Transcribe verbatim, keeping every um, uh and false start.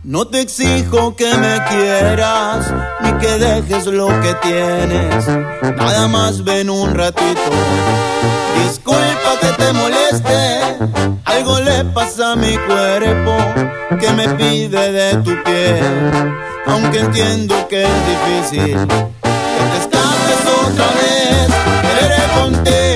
No te exijo que me quieras, ni que dejes lo que tienes. Nada más ven un ratito. Disculpa que te moleste, algo le pasa a mi cuerpo que me pide de tu piel. Aunque entiendo que es difícil que te escapes otra vez, quereré contigo.